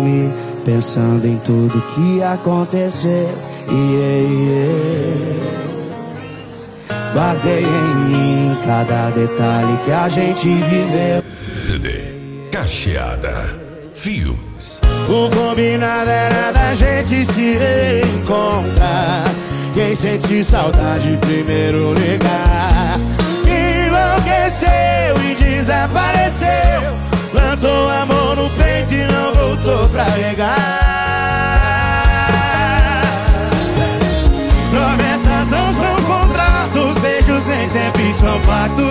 dormir pensando em tudo que aconteceu. Guardei em mim cada detalhe que a gente viveu. CD Cacheada Filmes. O combinado era da gente se reencontrar. Quem sentir saudade primeiro ligar. Enlouqueceu e desapareceu. Plantou amor no peito e não voltou pra regar. Promessas não são contratos, beijos nem sempre são factos.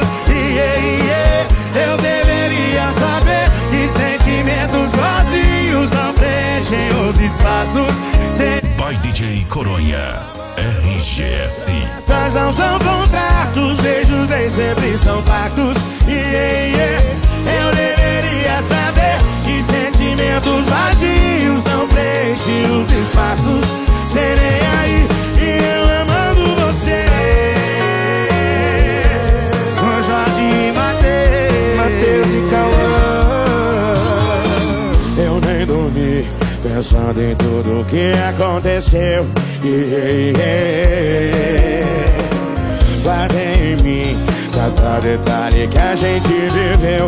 Eu deveria saber que sentimentos vazios não preenchem os espaços. By DJ Coronha, RGS. Promessas não são contratos, beijos nem sempre são factos. Eu deveria saber que sentimentos vazios não preenchem os espaços. Serei aí e eu amando você. Com Jorge e Matheus e Cauã. Eu nem dormi pensando em tudo que aconteceu. Guardei em mim cada detalhe que a gente viveu.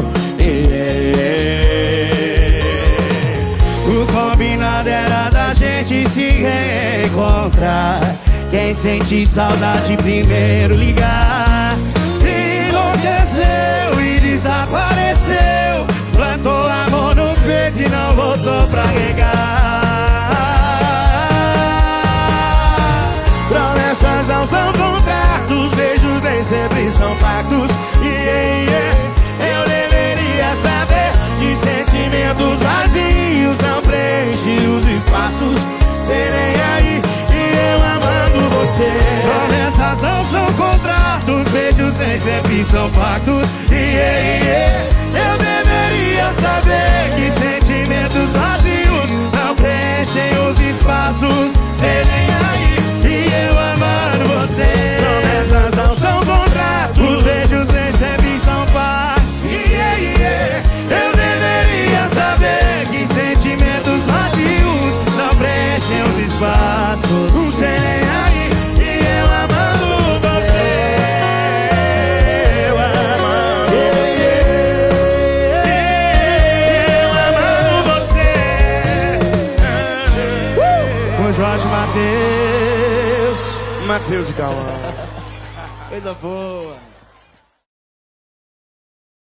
O combinado era da gente se reencontrar. Quem sentir saudade primeiro ligar. Enlouqueceu e desapareceu. Plantou amor no peito e não voltou pra regar. Promessas não são contratos, beijos nem sempre são factos. Eu deveria saber que sentimentos vazios não preenchem os espaços. Serei aí e eu amando você. Promessas não são contratos, beijos nem sempre são factos. Eu deveria saber que sentimentos vazios não preenchem os espaços. Serei aí e eu amando você. Promessas não são contratos, beijos nem sempre são factos. Eu deveria saber que sentimentos vazios não preenchem os espaços. Serei aí e eu amando você. Eu amando você. Eu amando você. Com Jorge Matheus e Cauã. Coisa boa.